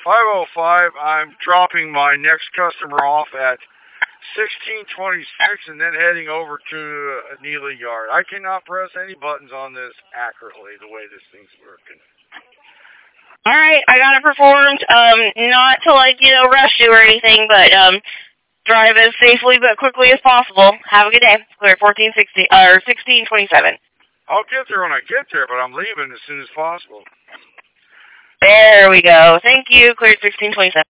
505, I'm dropping my next customer off at 1626 and then heading over to Neely Yard. I cannot press any buttons on this accurately the way this thing's working. Alright, I got it performed. Not to rush you or anything, but drive as safely but quickly as possible. Have a good day. Clear 1460 or 1627. I'll get there when I get there, but I'm leaving as soon as possible. There we go. Thank you. Cleared 1627.